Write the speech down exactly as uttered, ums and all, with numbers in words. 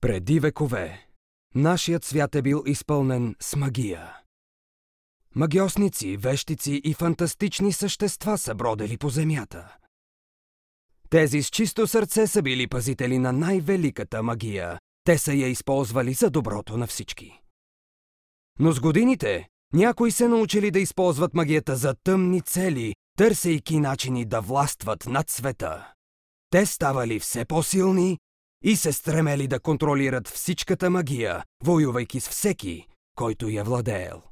Преди векове, нашият свят е бил изпълнен с магия. Магиосници, вещици и фантастични същества са бродели по земята. Тези с чисто сърце са били пазители на най-великата магия. Те са я използвали за доброто на всички. Но с годините някои се научили да използват магията за тъмни цели, търсейки начини да властват над света. Те ставали все по-силни и се стремели да контролират всичката магия, воювайки с всеки, който я владеел.